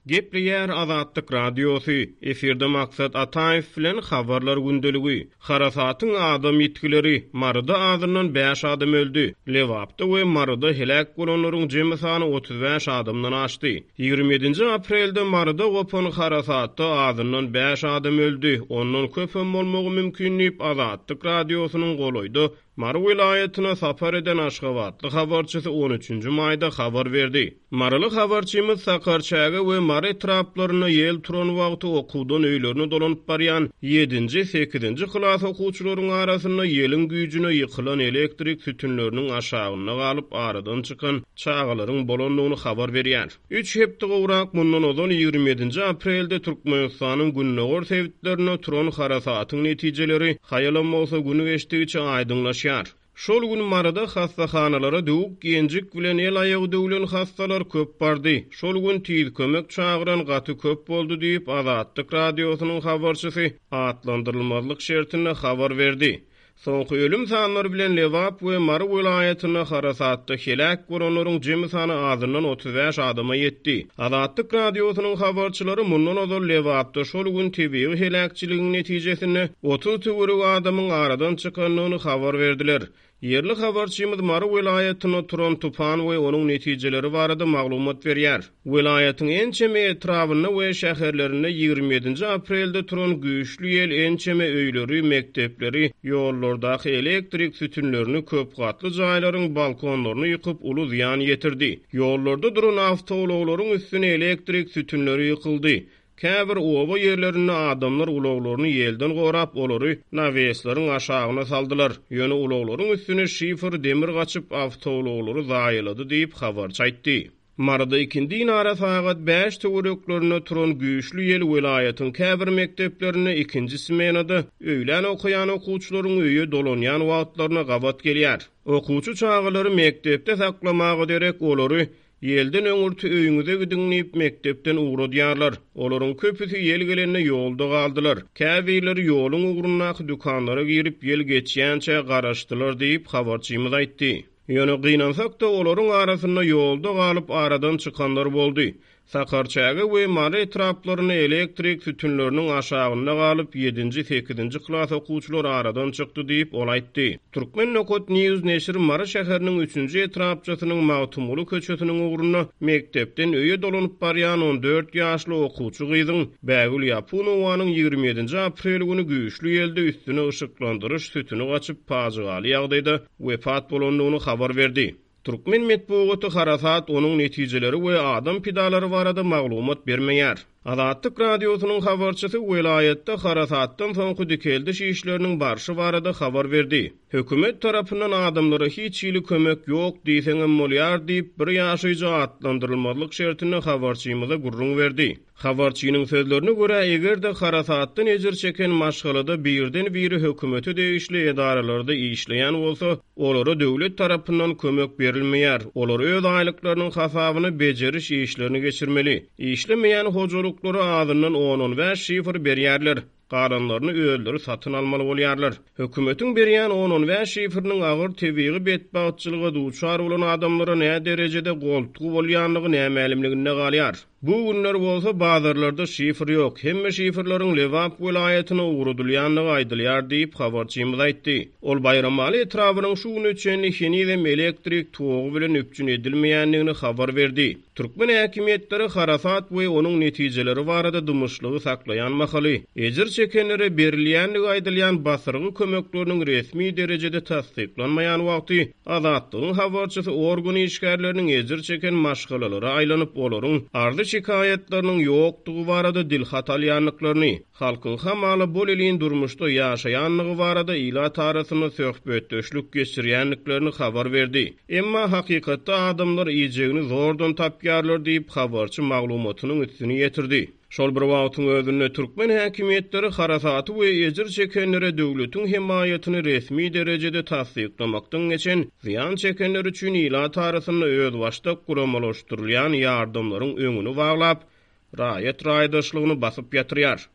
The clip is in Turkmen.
Gepliýär Azatlyk radiosu, efirde maksat Ataýew bilen habarlar gündeligi. Harasatyň adam ýetkileri, Maryda azyndan 5 adam öldü. Lewapda we Maryda helak bolanlaryň jemy sany 35 adamdan aşdy. 27 aprelde Maryda gopany harasatda azyndan 5 adam öldü. Ondan köpem bolmagy mümkinlip Azatlyk radiosynyň goloýdy. Mary vilayatyna sapar eden Aşgabatly habarçysy 13-nji maýda habar berdi. Maryly habarçymyz Sakarçaga we Mary etraplaryna ýel turan wagty okuwdan öýlerini dolanyp barýan 7-nji 8-nji klas okuwçylaryň arasynda ýelin güýjüne ýykylan elektrik sütünleriniň aşagyna galyp aradan çykan çağalaryň bolandygyny habar berýär. 3 hepde gowrak mundan ozon 27 aprelde Türkmenistanyň günnägör sewitlerine turan harasatyň netijeleri haýalanmasa günü geçdigiçe aýdyňlaşýar. Şol gün Maryda hastaxanalara döwük genjik bilen el aýagy döwlen hastalar köp bardy. Şol gün tiz kömek çağıran gaty köp boldy diýip Azatlyk radiosynyň habarçysy atlandyrylmazlyk şertine habar berdi. Soňky ölüm sanlary bilen Lewap we Mary vilayatyna harasatda helak bolanlaryň jemy sany azyndan 35 adama ýetdi. Azatlyk radiosynyň habarçylary mundan ozal Lewapda şol gün tebii helakçylygyň netijesinde 30 töwerek adamyň aradan çykanlygyny habar berdiler. Yerli habarçymyz Mary vilayatyna turan tufan we onuň netijeleri barada maglumat berýär. Vilayatyň ençeme etrawyna we şäherlerine 27 aprelde turan güýçlü ýel ençeme öýleri, mektepleri, ýollardaky elektrik sütünlerini köp gatly jaýlaryň balkonlaryny ýykyp uly ziýan ýetirdi. Ýollarda duran awtolawlaryň üstüne elektrik sütünleri ýykyldy. Käbir owa ýerlerinde adamlar ulaglaryny ýelden gorap olary naweslaryň aşagyna saldylar. Ýöne ulaglaryň üstüne şifer demir gaçyp awtolawlary zaýylady diýip habarçy aýtdy. Maryda ikindi ýara sagat 5 töwereklerine turan güýçlü ýel vilayatyň käbir mekteplerine ikinji smenada öýlen okuyan okuwçylaryň öýe dolanýan wagtlaryna gabat gelýär. Okuwçy çağalary mektepde saklamagy derek olary ýelden öňürti öýüňize gidiňip mektepden uğradýarlar. Olaryň köpüsi ýel gelende ýolda galdylar. Käbirleri ýoluň ugrundaky dükanlara girip ýel geçýänçe garaşdylar diýip habarçymyz aýtdy. Ýöne gynansak da olaryň arasynda ýolda galyp aradan çykanlar boldy. Sakarçaga we Mary etraplaryna elektrik sütünleriniň aşagyna galyp 7-nji 8-nji klas okuwçylar aradan çykdy diýip ol aýtdy. Türkmen Nokot News neşri Mary şäheriniň 3-nji etrapçysynyň Magtumulu köçesiniň ugruna mektepden öýe dolanyp barýan 14 ýaşly okuwçy gyzyň Bägül Ýapynowanyň 27 aprel güni güýçlü ýelde üstüne ışıklandyrış sütüni gaçyp pazygaly ýagdaýda wefat bolandygyny habar berdi. Türkmen metbuaty harasat onuň netijeleri we adam pidalary barada maglumat bermeýär. Azatlyk radiosynyň habarçysy vilayatda harasatdan soňky dikeldiş işleriniň barşy barada habar berdi. Hökümet tarapyndan adamlara hiç ýyly kömek ýok diýseňem bolýar diýip bir ýaşyjy atlandyrylmazlyk şertine habarçymyza gurrun berdi. Habarçynyň sözlerine görä egerde harasatdan ejir çeken maşgalada birden biri hökümeti degişli edaralarda işleýän bolsa, olara döwlet tarapyndan kömek berilmeýär. Olar öz aýlyklarynyň hasabyny bejeriş işlerini geçirmeli. İşlemeýän hojalyklary azyndan 10-15 şifr berýärler. Qaranlaryny öýelleri satyn almaly bolýarlar. Hökümetiň berýän 10-15 şifriniň agyr tebii betbaatçylyga duçar bolan adamlara näme derejede goltugy bolýanlygy nämelimliginde galýar. Bu günler bolsa bazarlarda şifr ýok. Hemme şifrlaryň Lewap vilayatyna ugrudylýanlygy aýdylýar diýip habarçymyz aýtdy. Ol bayramaly etrawynyň şu gün üçin henizem elektrik togy bilen üpçün edilmeýänligini habar berdi. Türkmen häkimetleri harasat we onuň netijeleri barada dymyşlygy saklaýan mahaly ejir çekenlere berilýänligi aýdylýan basyrgy kömekleriniň resmi derejede tasdiklanmaýan wagty Azatlygyň habarçysy organ işgärleriniň ejir çeken maşgalalary aýlanyp olaryň ardy şikaýetleriniň ýokdugy barada dilhatalýanlyklaryny, halkyň hamaly bol elin durmuşda ýaşaýanlygy barada ila tarasyny söhbetdeşlik geçirýänliklerini habar berdi. Emma hakykatda adamlar ýejegini zordan tapýarlar diýip habarçy maglumatynyň üstüne ýetirdi. Şol bir wagtyň özünde Türkmen häkimetleri harasaty we ejir çekenlere döwletiň himayatyny resmi derejede tasdiklamakdan geçen ziyan çekenler üçin ila tarasyny öz başda guramalaşdyrylýan ýardamlaryň öňüni baglap, raýat raýdaşlygyny basyp ýatyrýar.